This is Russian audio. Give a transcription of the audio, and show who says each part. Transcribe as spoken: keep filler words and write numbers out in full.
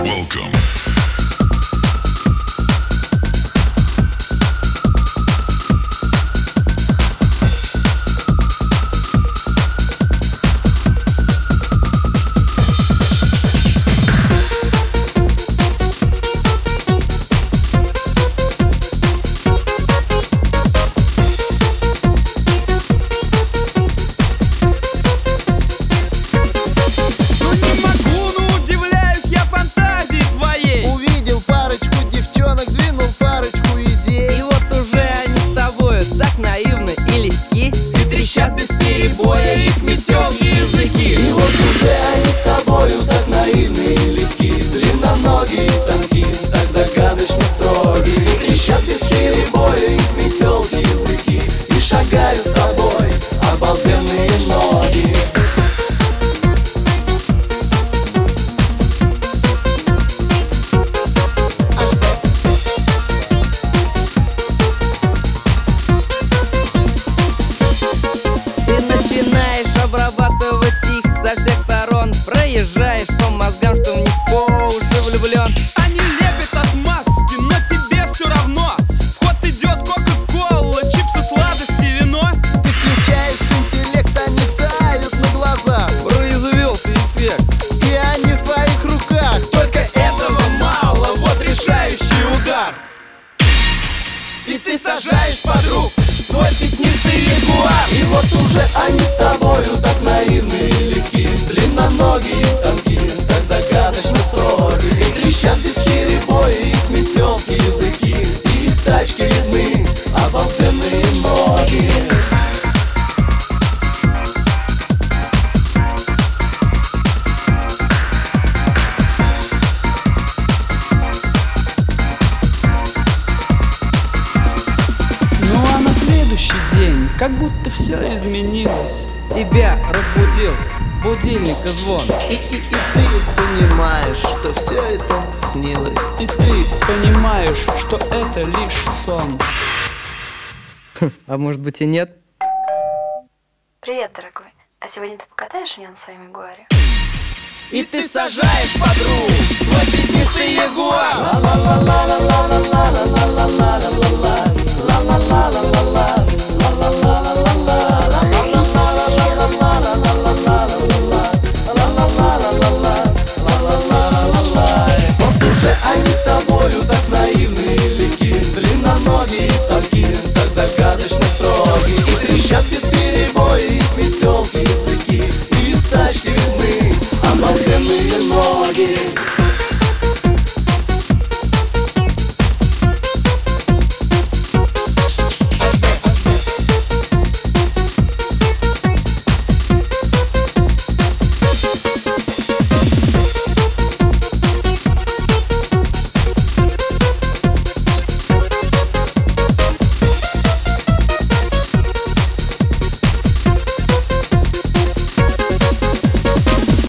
Speaker 1: Welcome.
Speaker 2: Без перебоя их метелки языки. И вот уже они с тобою так наивны и легки, длинноногие и тонки, так загадочно строгие. И трещат без перебоя их метелки языки, и шагают с тобой обалденные ноги.
Speaker 3: Обрабатывать их со всех сторон, проезжаешь по мозгам, что в них по уши влюблен.
Speaker 4: Они лепят отмазки, но тебе все равно. В ход идет кока-кола, чипсы, сладости, вино.
Speaker 2: Ты включаешь интеллект, они тают на глазах.
Speaker 3: Произвелся эффект,
Speaker 2: и они в твоих руках.
Speaker 4: Только этого мало, вот решающий удар.
Speaker 2: И ты сажаешь подруг свой пятнистый ягуар. И вот уже они с тобою так наивны и легки, длинноногие и тонки, так загадочно строгие. И трещат без перебоя их метелки языки, и из тачки видны обалденные ноги.
Speaker 4: Следующий день, как будто все изменилось.
Speaker 3: тебя разбудил будильник и звон.
Speaker 2: И, и, и ты понимаешь, что все это снилось.
Speaker 4: И ты понимаешь, что это лишь сон.
Speaker 3: А может быть и нет?
Speaker 5: Привет, дорогой. А сегодня ты покатаешь меня на своем ягуаре?
Speaker 2: И ты сажаешь подруг